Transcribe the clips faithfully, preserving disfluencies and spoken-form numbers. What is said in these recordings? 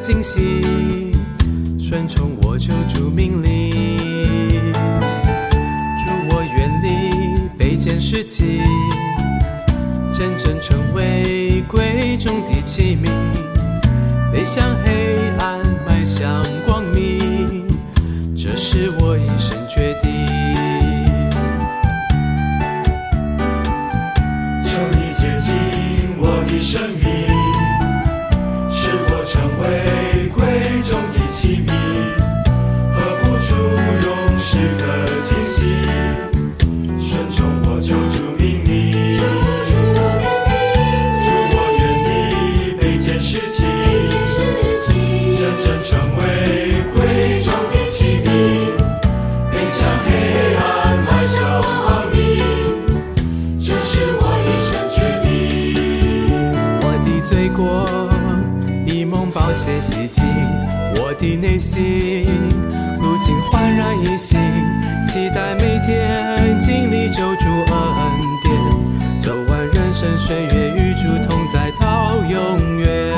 惊喜，顺从我救主命令。主我远离卑贱事情，真正成为贵重的器皿，背向黑暗迈向光明，这是我一生决定。 求你洁净我的生命，使我成为贵重的器皿，合乎主用时刻惊喜，顺从我救主命令。主我远离卑贱事情，真正成为贵重的器皿，背向黑暗迈向光明，这是我一生决定。 我的罪过已蒙宝血洗净，我的内心如今焕然一新，期待每天经历救主恩典，走完人生岁月与主同在到永远。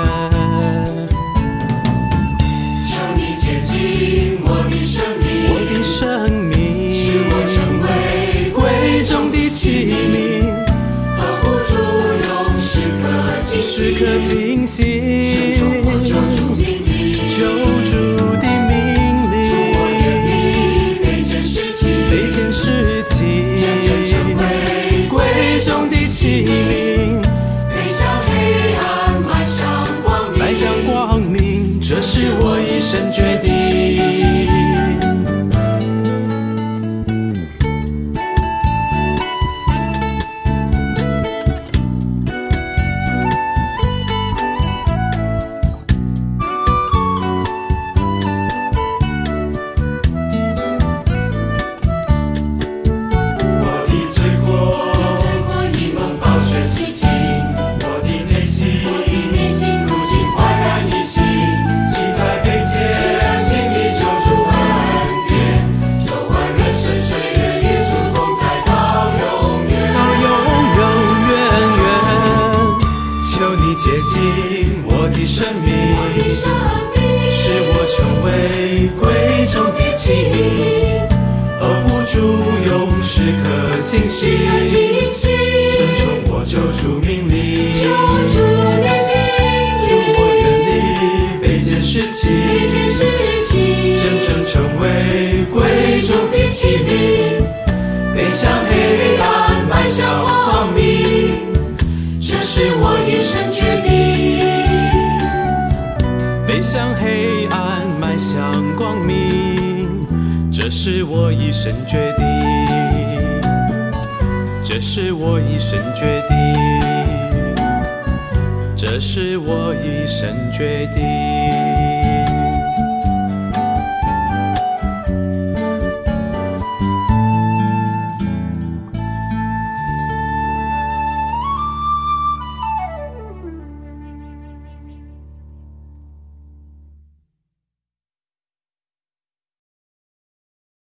求你洁净我的生命， 我的生命使我成为贵重的器皿， 合乎主用时刻惊喜， 时刻惊喜， 顺从我救主命令。 救主的命令， 主我远离卑贱事情， 卑贱事情， 真正成为贵重的器皿， 背向黑暗迈向光明， 迈向光明，这是我一生决定。 我的罪过已蒙宝血洗净，我的内心如今焕然一新，期待每天经历救主恩典，走完人生岁月与主同在到永远。 到永永远远，求你洁净我的生命，使我成为贵重的器皿，合乎主用时刻惊喜，顺从我救主命令。主我远离卑贱事情，真正成为贵重的器皿，背向黑暗迈向光明，这是我一生决定。背向黑暗迈向光明，这是我一生决定，这是我一生决定，这是我一生决定。